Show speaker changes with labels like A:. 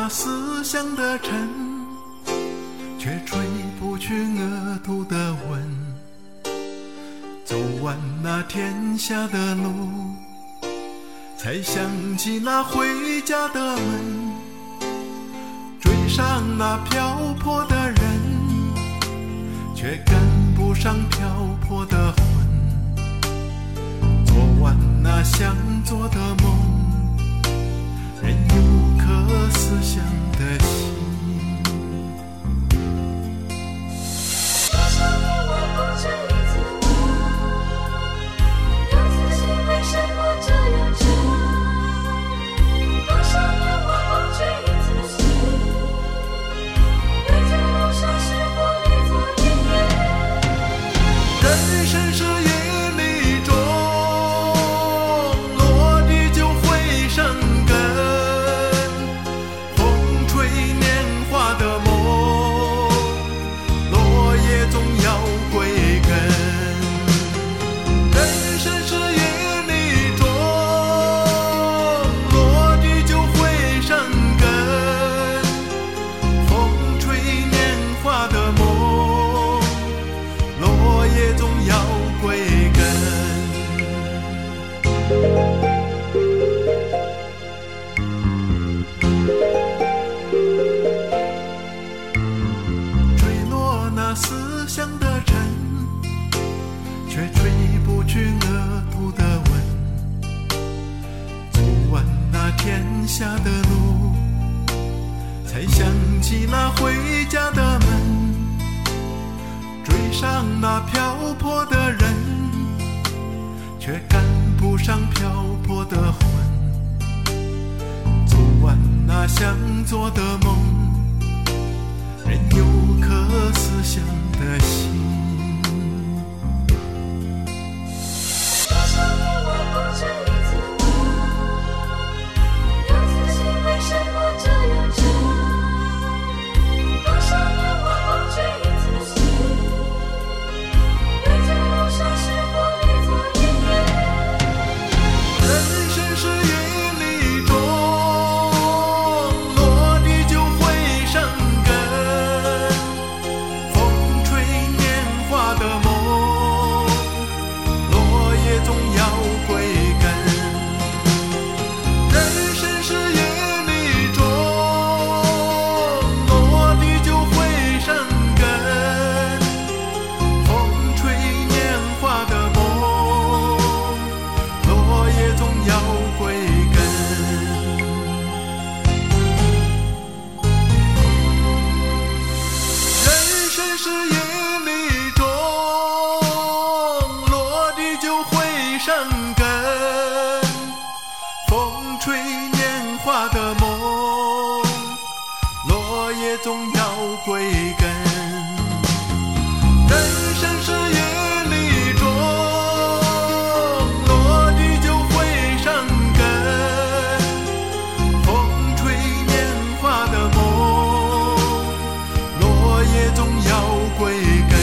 A: 那思乡的尘，却吹不去额头的吻。走完那天下的路，才想起那回家的门。追上那漂泊的人，却赶不上漂泊的魂。做完那想做的梦，仍有颗思乡的心。
B: 多少年我不止一次问，有次心为什么这样沉？多少年我不止一次心，回家路上是否你做爷爷？
A: 人生是云里中落地就会生根，风吹年华的梦，落叶总要归根。人生是云里中落地就会生根，风吹年华的梦，落叶总要归根。坠落那思乡的尘，却吹不去额头的吻。走完那天下的路，才想起那回家的门。追上那漂泊的人，却赶不上漂泊的魂。走完那想做的梦，仍有颗思乡的心。
B: 多少年我不止一次问，有次心为什么这样沉？多少年我不止一次心，回家路上是否你做爷爷？
A: 人生是云里中落地就会生根，风吹年华的梦，落叶总要归根。人生是云里中落地就会生根，风吹年华的梦，落叶总要归根。人生是云里中落地就会生根，风吹年华的梦，落叶总要归根。人生是云里中落地就会生根，风吹年华的梦，落叶总要归根。